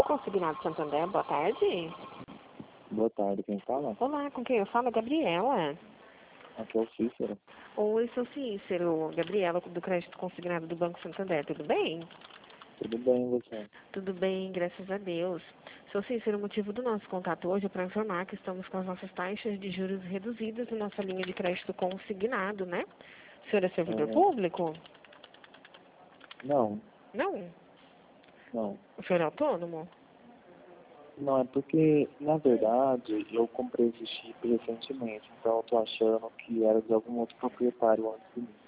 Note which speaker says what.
Speaker 1: Consignado Santander, boa tarde.
Speaker 2: Boa tarde, quem fala?
Speaker 1: Olá, com quem eu falo? Gabriela.
Speaker 2: Aqui é o Cícero.
Speaker 1: Oi, sou Cícero. Gabriela, do Crédito Consignado do Banco Santander, tudo bem?
Speaker 2: Tudo bem, e você?
Speaker 1: Tudo bem, graças a Deus. Sou Cícero, o motivo do nosso contato hoje é para informar que estamos com as nossas taxas de juros reduzidas na nossa linha de crédito consignado, né? O senhor é servidor público?
Speaker 2: Não,
Speaker 1: Não.
Speaker 2: não.
Speaker 1: O senhor é autônomo?
Speaker 2: Não, é porque, na verdade, eu comprei esse chip recentemente, então eu tô achando que era de algum outro proprietário antes de mim.